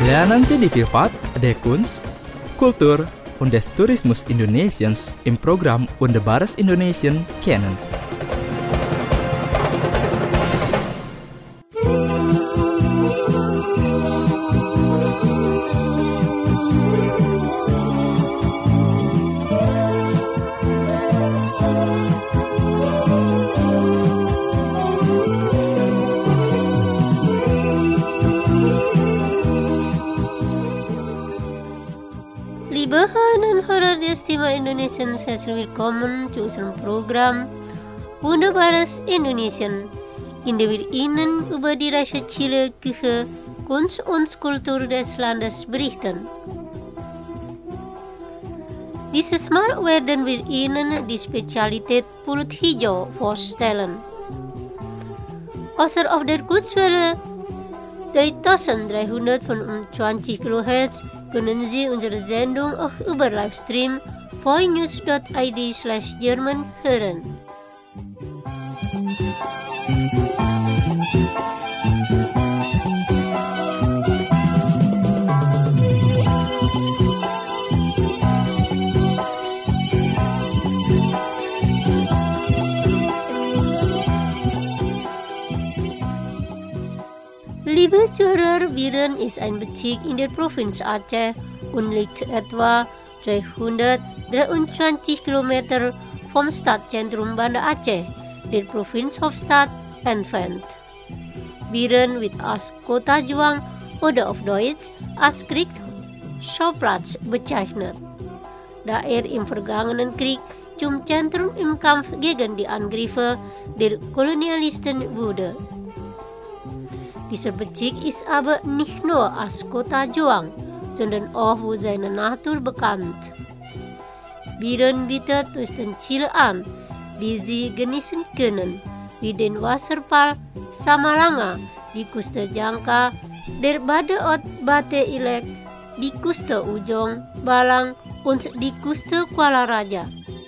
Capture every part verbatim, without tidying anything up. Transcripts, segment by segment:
Lernen Sie die Vielfalt der Kunst, Kultur und des Tourismus Indonesiens im Programm Wunderbares Indonesien kennen. Liebe Hörerinnen und Hörer des Thema Indonesiens, herzlich willkommen zu unserem Programm Wunderbares Indonesien, in dem wir Ihnen über die reiche Küche, Kunst und Kultur des Landes berichten. Dieses Mal werden wir Ihnen die Spezialität Pulut Hijau vorstellen. Außer auf der Kurzwelle dreitausenddreihundertfünfundzwanzig Kilohertz können Sie unsere Sendung auch über Livestream voinews dot i d slash German hören. Liebe Zuhörer, Biren ist ein Bezirk in der Provinz Aceh und liegt etwa zweihundertdreiundzwanzig Kilometer vom Stadtzentrum Banda Aceh, der Provinzhauptstadt, entfernt. Biren wird als Kota Juang oder auf Deutsch als Kriegsschauplatz bezeichnet, da er im vergangenen Krieg zum Zentrum im Kampf gegen die Angriffe der Kolonialisten wurde. Dieser Bezirk ist aber nicht nur als Kota Juang, sondern auch für seine Natur bekannt. Biren bietet Ziele an, die Sie genießen können, wie den Wasserfall Samalanga di Kusta Jangka, der Badeort Bate Ilek di Kusta Ujong, Balang und di Kusta Kuala Raja.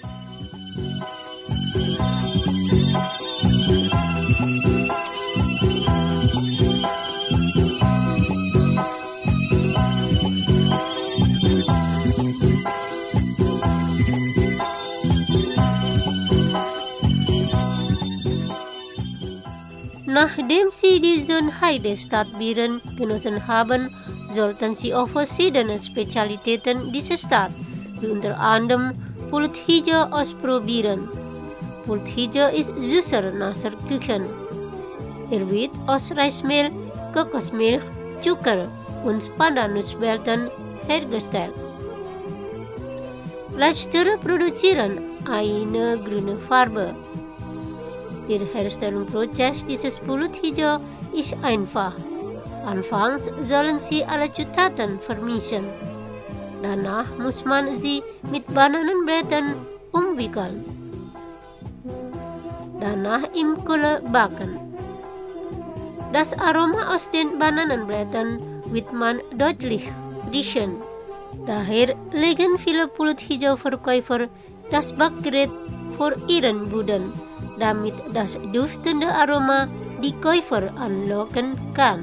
Nachdem sie die Zonhai der Stadt Biren genossen haben, sollten sie auf verschiedene Spezialitäten dieser Stadt, wie unter anderem Pulut Hijau aus Probieren. Pulut Hijau ist süßer nasser Küchen. Er wird aus Reismehl, Kokosmilch, Zucker und Pandanusbelten hergestellt. Letztere produzieren eine grüne Farbe. Der Herstellungsprozess dieses Pulut Hijau ist einfach. Anfangs sollen Sie alle Zutaten vermischen. Danach muss man sie mit Bananenblättern umwickeln. Danach im Kohle backen. Das Aroma aus den Bananenblättern wird man deutlich riechen. Daher legen viele Pulut Hijau-Verkäufer das Backgerät vor ihren Buden, damit das duftende Aroma die Käufer anlocken kann.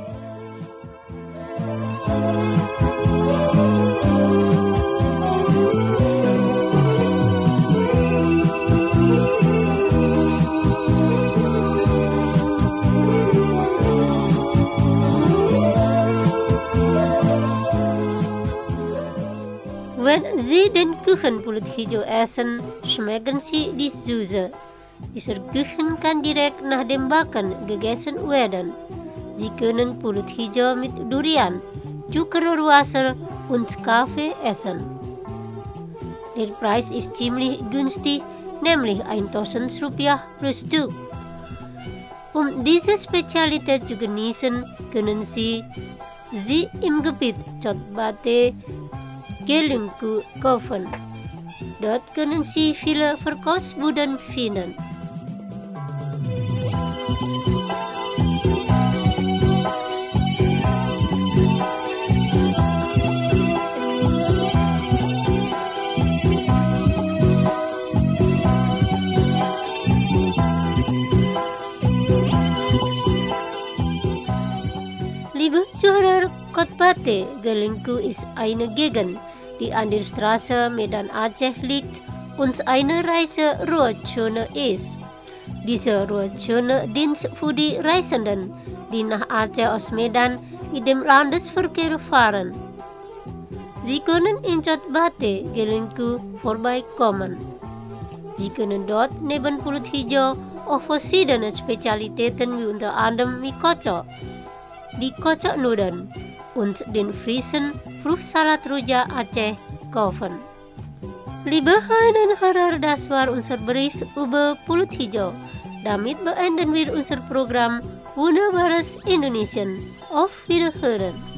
Wenn Sie den Küchenpulut Hijau essen, schmecken Sie die Süße. Dieser Kuchen kann direkt nach dem Backen gegessen werden. Sie können Pulut Hijau mit Durian, Zuckerrohrwasser und Kaffee essen. Der Preis ist ziemlich günstig, nämlich tausend Rupiah pro Stück. Um diese Spezialität zu genießen, können Sie sie im Gebiet Cotbate Gelungku kaufen. Dort können Sie viele Verkaufsbuden finden. Liebe Zuhörer, Kotbat Bate Gelingku ist eine Gegend, die an der Straße Medan Aceh liegt und eine Reise-Ruhezone ist. Diese Ruhezone dient für die Reisenden, die nach Aceh aus Medan mit dem Landesverkehr fahren. Sie können in Cot Bate Gelingku vorbeikommen. Sie können dort neben Pulut Hijau auch verschiedene Spezialitäten wie unter anderem mie kocok, die Kocoknudeln und den frischen Fruchtsalat Rujak Aceh kaufen. Liebe Hörerinnen und Hörer, das war unser Bericht über Pulut Hijau. Damit beenden wir unser Programm Wunderbares Indonesien. Auf Wiederhören!